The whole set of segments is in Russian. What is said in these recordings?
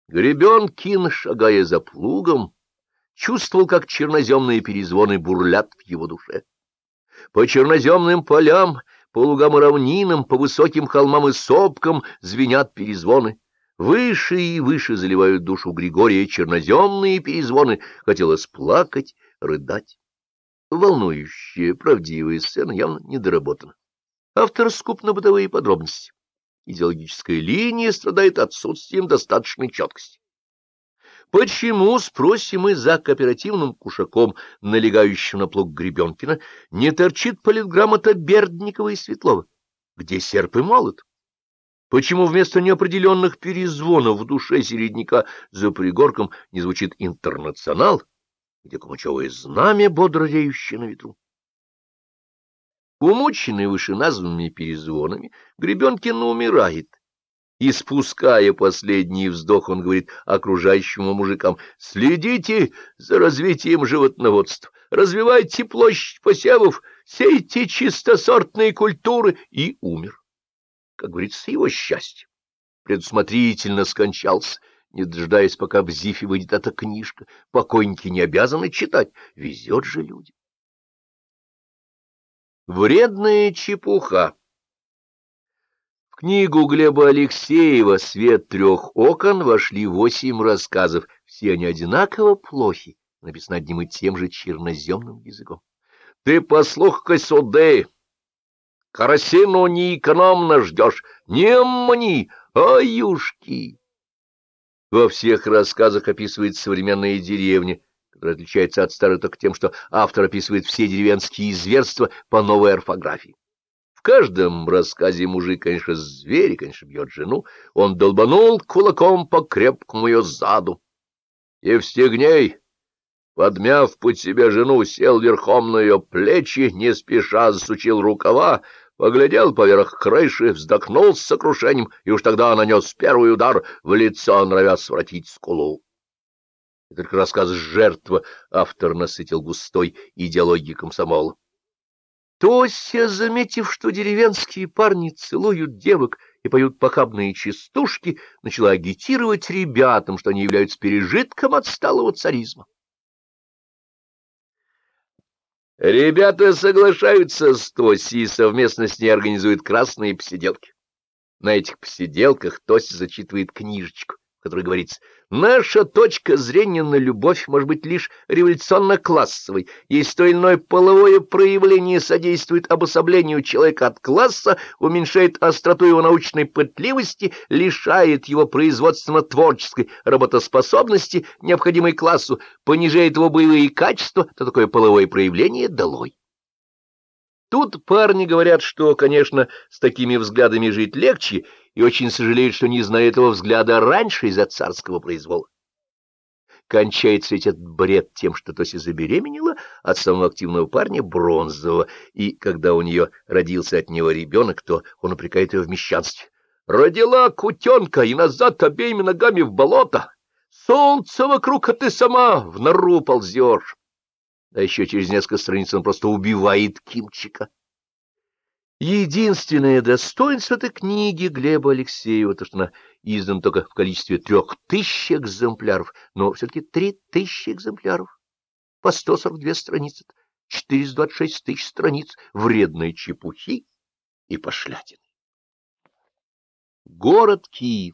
Гребенкин, шагая за плугом, чувствовал, как черноземные перезвоны бурлят в его душе. По черноземным полям, по лугам и равнинам, по высоким холмам и сопкам звенят перезвоны. Выше и выше заливают душу Григория черноземные перезвоны. Хотелось плакать, рыдать. Волнующая, правдивая сцена явно недоработана. Автор скуп на бытовые подробности. Идеологическая линия страдает отсутствием достаточной четкости. Почему, спросим мы, за кооперативным кушаком, налегающим на плуг Гребенкина, не торчит политграмота Бердникова и Светлова? Где серп и молот? Почему вместо неопределенных перезвонов в душе середняка за пригорком не звучит «Интернационал», где кумачевое знамя бодро реющее на ветру? Умученный вышеназванными перезвонами, Гребенкин умирает. И, спуская последний вздох, он говорит окружающим мужикам: «Следите за развитием животноводства, развивайте площадь посевов, сейте чистосортные культуры», и умер. Как говорится, его счастье. Предусмотрительно скончался, не дожидаясь, пока в Зифе выйдет эта книжка. Покойники не обязаны читать, везет же людям. Вредная чепуха. В книгу Глеба Алексеева «Свет трех окон» вошли 8 рассказов. Все они одинаково плохи, написаны одним и тем же черноземным языком. «Ты послухай суды, карасину неэкономно ждешь, не мни, а юшки». Во всех рассказах описывается современная деревня, которая отличается от старой только тем, что автор описывает все деревенские зверства по новой орфографии. В каждом рассказе мужик, конечно, зверь, конечно, бьет жену. Он долбанул кулаком по крепкому ее заду. Евстигней, подмяв под себя жену, сел верхом на ее плечи, не спеша засучил рукава, поглядел поверх крыши, вздохнул с сокрушением, и уж тогда нанес первый удар в лицо, норовя своротить скулу. И только рассказ «Жертва» автор насытил густой идеологией комсомола. Тося, заметив, что деревенские парни целуют девок и поют похабные частушки, начала агитировать ребятам, что они являются пережитком отсталого царизма. Ребята соглашаются с Тосей и совместно с ней организуют красные посиделки. На этих посиделках Тося зачитывает книжечку, в которой говорится: «Наша точка зрения на любовь может быть лишь революционно-классовой. Если то или иное половое проявление содействует обособлению человека от класса, уменьшает остроту его научной пытливости, лишает его производственно-творческой работоспособности, необходимой классу, понижает его боевые качества, то такое половое проявление долой». Тут парни говорят, что, конечно, с такими взглядами жить легче, и очень сожалеют, что не знали этого взгляда раньше из-за царского произвола. Кончается ведь этот бред тем, что Тося забеременела от самого активного парня Бронзового, и когда у нее родился от него ребенок, то он упрекает ее в мещанстве. «Родила кутенка и назад обеими ногами в болото! Солнце вокруг, а ты сама в нору ползешь!» А еще через несколько страниц он просто убивает Кимчика. Единственное достоинство этой книги Глеба Алексеева, то, что она издана только в количестве 3000 экземпляров, но все-таки 3000 экземпляров, по 142 страницы, 426 тысяч страниц вредной чепухи и пошлятины. Город Киев.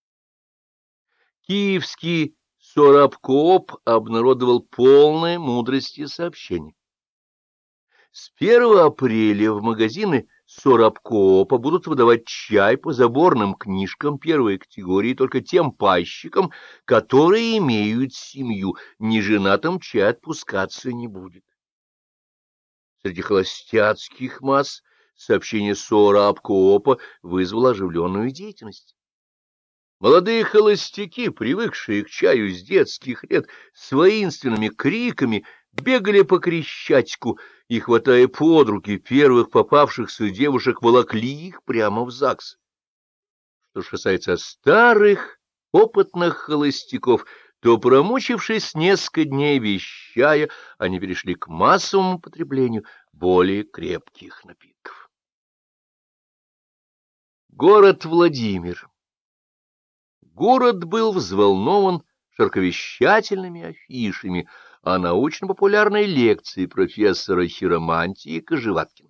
Киевский Сорабкооп обнародовал полное мудрости сообщение. С 1 апреля в магазины Сорабкоопа будут выдавать чай по заборным книжкам первой категории только тем пайщикам, которые имеют семью, неженатым чай отпускаться не будет. Среди холостяцких масс сообщение Сорабкоопа вызвало оживленную деятельность. Молодые холостяки, привыкшие к чаю с детских лет, с воинственными криками бегали по Крещатику и, хватая под руки первых попавшихся девушек, волокли их прямо в ЗАГС. Что же касается старых, опытных холостяков, то, промучившись несколько дней вещая, они перешли к массовому потреблению более крепких напитков. Город Владимир. Город был взволнован широковещательными афишами о научно-популярной лекции профессора хиромантии Кожеваткина.